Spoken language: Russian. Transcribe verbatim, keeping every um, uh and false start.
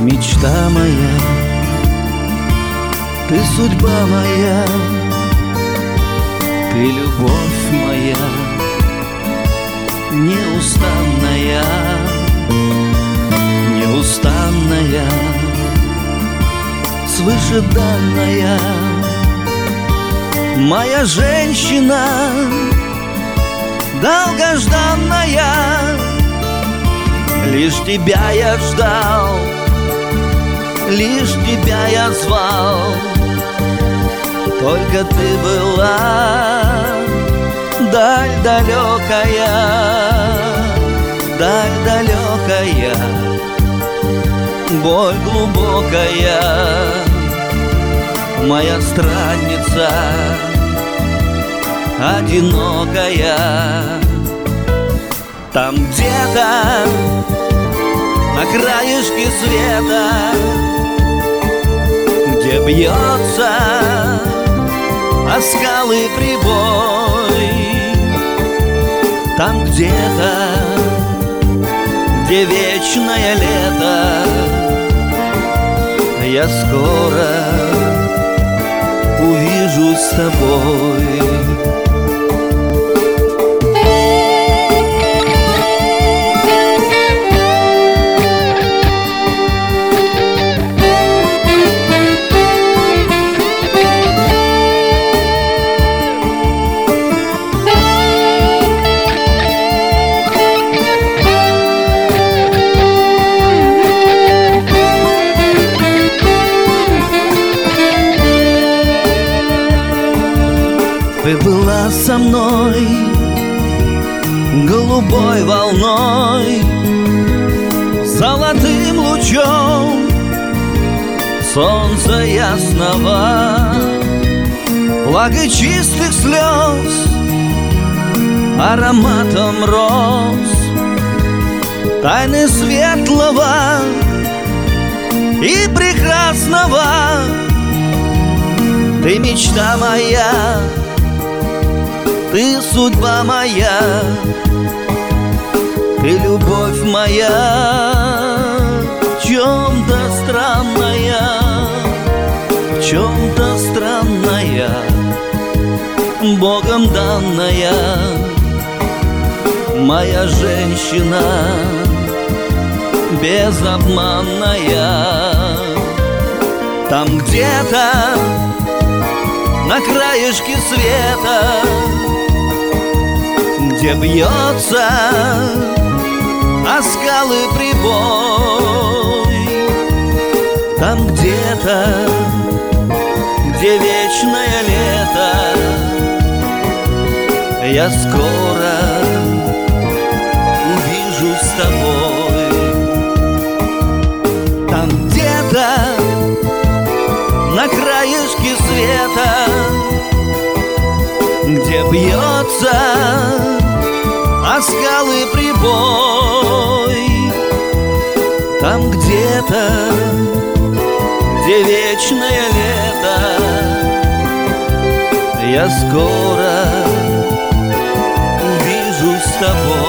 мечта моя, ты судьба моя, ты любовь моя, неустанная, неустанная, свыше данная, моя женщина долгожданная. Лишь тебя я ждал, лишь тебя я звал, только ты была даль далекая, даль далекая, боль глубокая, моя странница одинокая. Там где-то на краешке света, где бьется о скалы прибой, там где-то, где вечное лето, я скоро увижу с тобой. Ты была со мной голубой волной, золотым лучом солнца ясного, влагой чистых слез, ароматом роз, тайны светлого и прекрасного. Ты мечта моя, ты судьба моя, ты любовь моя, в чем-то странная, в чем-то странная, Богом данная, моя женщина безобманная. Там где-то на краешке света, где бьется о скалы прибой, там где-то, где вечное лето, я скоро увижу с тобой. Там где-то на краешке света, где бьется о скалы прибой, там где-то, где вечное лето, я скоро увижу с тобой.